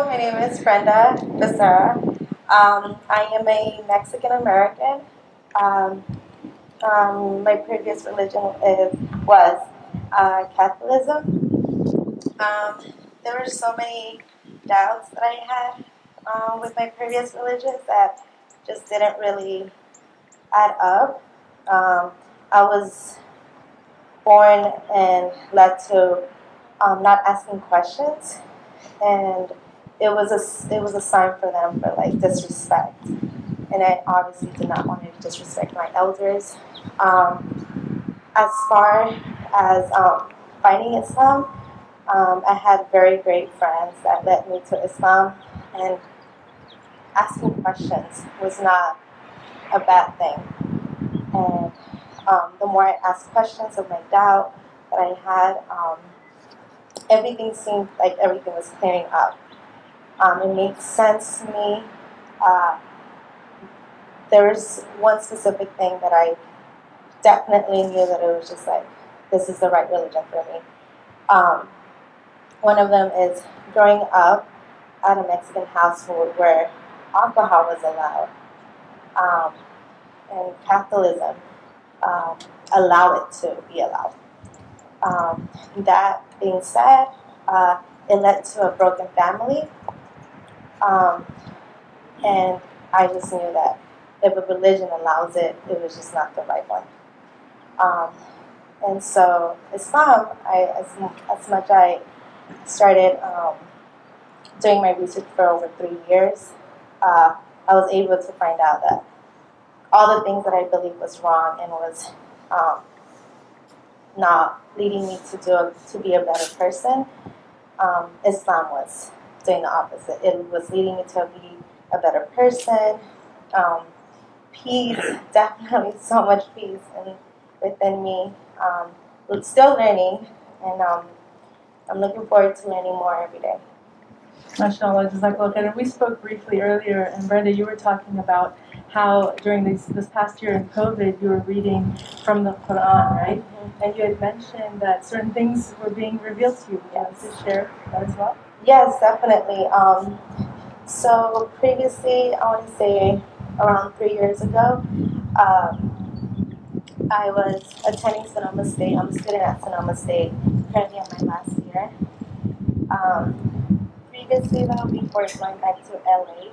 my name is Brenda Becerra. I am a Mexican American. My previous religion was Catholicism. There were so many doubts that I had with my previous religions that just didn't really add up. I was born and led to not asking questions, and it was a sign for them for like disrespect, and I obviously did not want to disrespect my elders. As far as finding Islam, I had very great friends that led me to Islam, and asking questions was not a bad thing. And the more I asked questions of my doubt that I had, everything seemed like everything was clearing up. It made sense to me. There was one specific thing that I definitely knew that it was just like, this is the right religion for me. One of them is growing up at a Mexican household where alcohol was allowed, and Catholicism allow it to be allowed. That being said, it led to a broken family, and I just knew that if a religion allows it, it was just not the right one. And so Islam, as much I started doing my research for over 3 years, I was able to find out that all the things that I believed was wrong and was not leading me to be a better person, Islam was doing the opposite. It was leading me to be a better person. Peace, definitely so much peace within me. Still learning, and I'm looking forward to learning more every day. MashaAllah, Jazakallah khair. We spoke briefly earlier, and Brenda, you were talking about how during this past year in COVID, you were reading from the Quran, right? Mm-hmm. And you had mentioned that certain things were being revealed to you. Yes. Want to share that as well? Yes, definitely. So previously, I want to say around 3 years ago, I was attending Sonoma State. I'm a student at Sonoma State, currently in my last year. Previously, though, before going back to LA,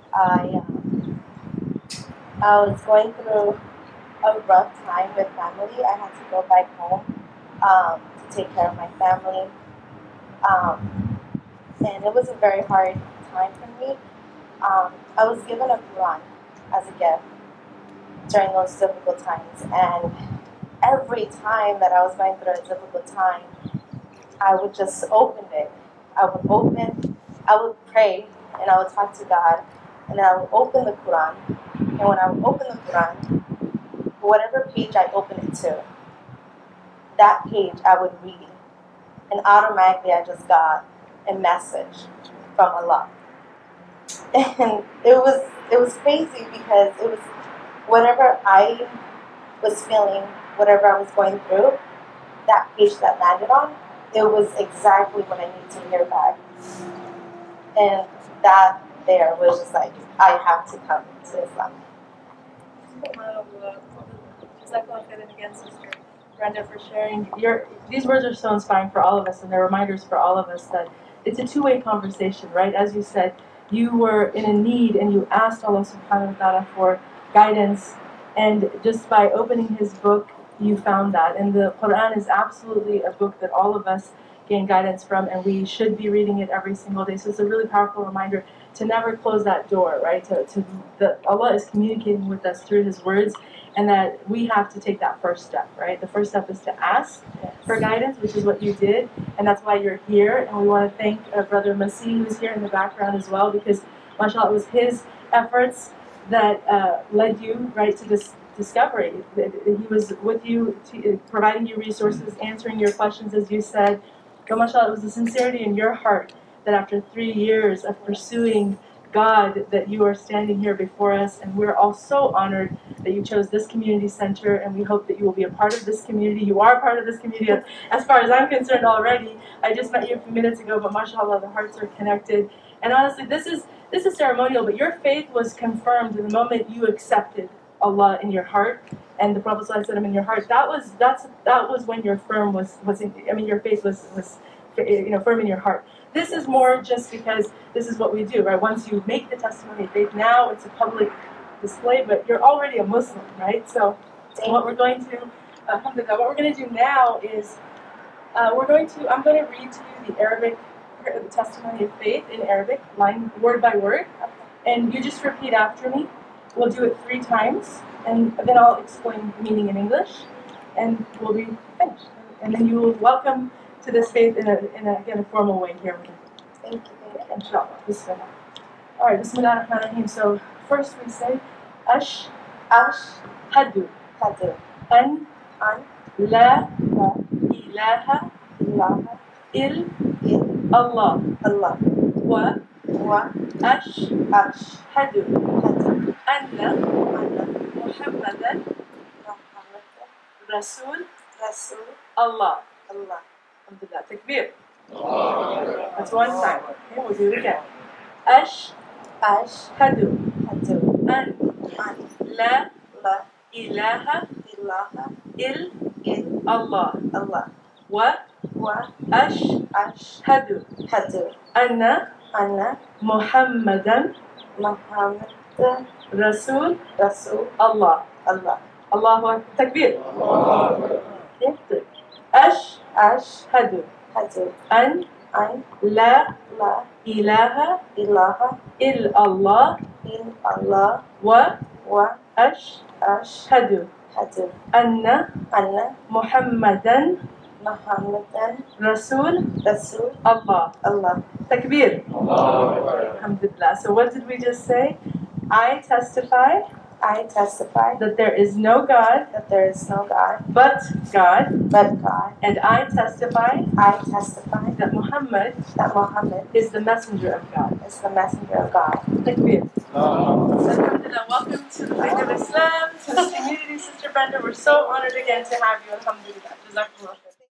I was going through a rough time with family. I had to go back home to take care of my family. And it was a very hard time for me. I was given a Quran as a gift during those difficult times, and every time that I was going through a difficult time, I would just open it. I would pray, and I would talk to God, and then I would open the Quran, and when I would open the Quran, whatever page I open it to, that page I would read, and automatically I just got a message from Allah. And it was crazy because it was whatever I was feeling, whatever I was going through, that page that landed on, it was exactly what I needed to hear back. And that there was just like, I have to come to Islam. Again, Sister Brenda, for sharing. These words are so inspiring for all of us, and they're reminders for all of us that it's a two-way conversation, right? As you said, you were in a need and you asked Allah subhanahu wa ta'ala for guidance, and just by opening His book, you found that. And the Quran is absolutely a book that all of us gain guidance from, and we should be reading it every single day. So it's a really powerful reminder to never close that door, right? Allah is communicating with us through His words, and that we have to take that first step, right? The first step is to ask for guidance, which is what you did, and that's why you're here. And we want to thank Brother Masih, who's here in the background as well, because, mashallah, it was his efforts that led you, right, to this discovery. He was with you, providing you resources, answering your questions, as you said. But mashallah, it was the sincerity in your heart that after 3 years of pursuing God, that you are standing here before us, and we're all so honored that you chose this community center, and we hope that you will be a part of this community. You are part of this community as far as I'm concerned already. I just met you a few minutes ago, but mashallah, the hearts are connected, And honestly, this is ceremonial, but your faith was confirmed the moment you accepted Allah in your heart and the Prophet ﷺ in your heart. That was when your firm was your faith was firm in your heart. This is more just because this is what we do, right? Once you make the testimony of faith, now it's a public display, but you're already a Muslim, right? So what we're going to do now is I'm going to read to you the testimony of faith in Arabic, word by word, and you just repeat after me. We'll do it 3 times, and then I'll explain the meaning in English, and we'll be finished. And then you will welcome to this faith in a formal way here. Thank you. Inshallah. Bismillah. All right, Bismillah ar-Rahman ar-Rahim. So first we say, Ashhadu an la ilaha illallah wa ashhadu anna Muhammadan Rasul Allah. Alhamdulillah. Takbir. That's one time. Okay, we'll do it again. Ashhadu an la ilaha illallah wa ashhadu anna Muhammadan Rasul Allah. Allahu Akbar. Takbir. Ashhadu an la ilaha illallah wa ashhadu anna Muhammadan Rasul Allah. Takbir. Alhamdulillah. So what did we just say? I testify that there is no God but God, and I testify that Muhammad is the messenger of God. Takbir. Alhamdulillah. Welcome to the Faith of Islam, to this community, Sister Brenda. We're so honored again to have you. Alhamdulillah. Jazakallah.